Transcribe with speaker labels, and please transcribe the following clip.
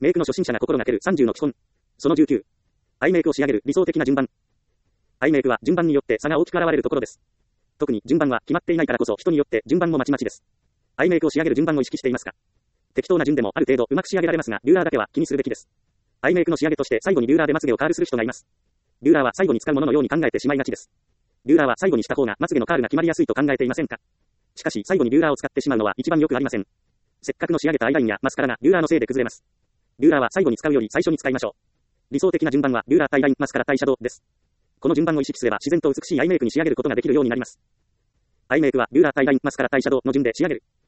Speaker 1: メイクの初心者が心がける30の基本。その19。アイメイクを仕上げる理想的な順番。アイメイクは順番によって差が大きく現れるところです。特に順番は決まっていないからこそ人によって順番もまちまちです。アイメイクを仕上げる順番を意識していますか？適当な順でもある程度うまく仕上げられますが、ルーラーだけは気にするべきです。アイメイクの仕上げとして最後にルーラーでまつげをカールする人がいます。ルーラーは最後に使うもののように考えてしまいがちです。ルーラーは最後にした方がまつげのカールが決まりやすいと考えていませんか？しかし最後にルーラーを使ってしまうのは一番良くありません。せっかくの仕上げたアイラインやマスカラがルーラーのせいで崩れます。ルーラーは最後に使うより最初に使いましょう。理想的な順番はルーラー、アイライン、マスカラ、アイシャドウです。この順番を意識すれば自然と美しいアイメイクに仕上げることができるようになります。アイメイクはルーラー、アイライン、マスカラ、アイシャドウの順で仕上げる。